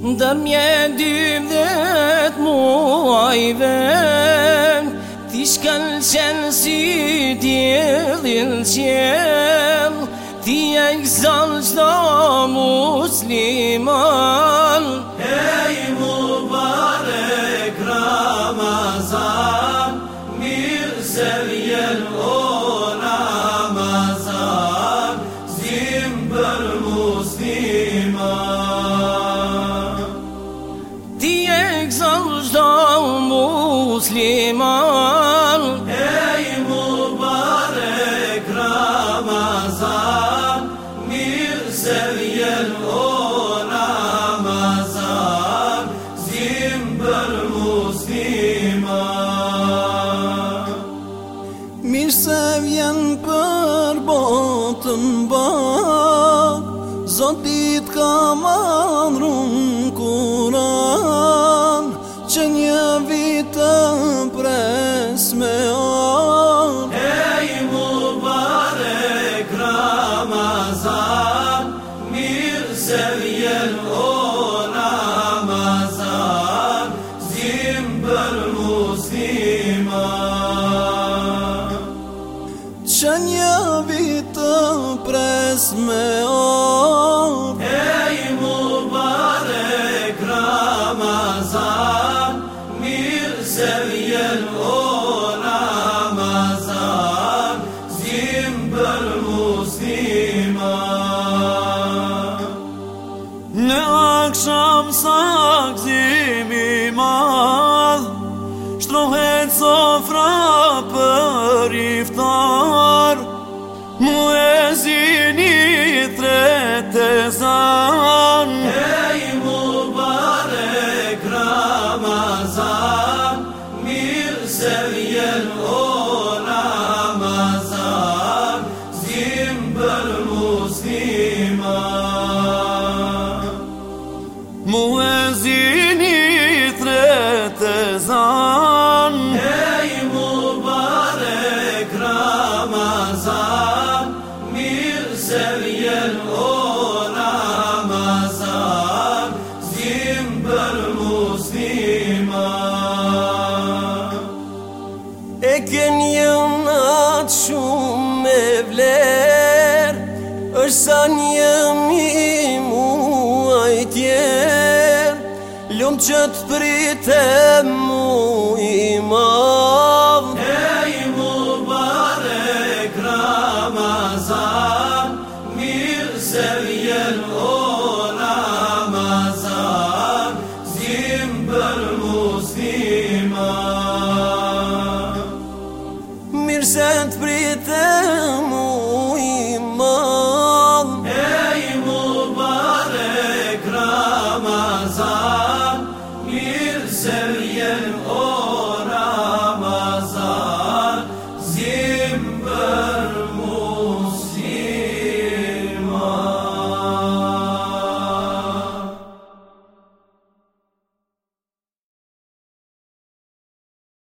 Dërmje 12 muajve ti shkëlqen si diellin qell, ti e gëzon çdo musliman. Ej Mubarek Ramazan, mirë se vjen o Ramazan, zim për musliman. Ti e gëzon çdo musliman. Ej Mubarek Ramazan, mirë se vjen o Ramazan, zim për musliman. Mirë se vjen për botën bak, Zotit ka mandrun Kur'an, që një vit të pres me an. Ej Mubarek Ramazan, mirë se vjen o Ramazan, zim për musliman. Që një vit të pres me an. Ej Mubarek Ramazan, mirë se vjen o Ramazan, zim për musliman. Në akşam sa gëzimi madh, shtrohet sofra për iftar, muezini tret ezan. Ej Mubarek Ramazan, mirë se vjen o Ramazan, zim për musliman. Muezini tret ezan. Ej Mubarek Ramazan, mirë se vjen o Ramazan, zim për musliman. E ken një natë shumë me vler, është sa një muaj tjer, lumë që të pritem mu i madh. Ej Mubarek Ramazan, mirë se vjen o Ramazan, zim për musliman. Mirë se të pritem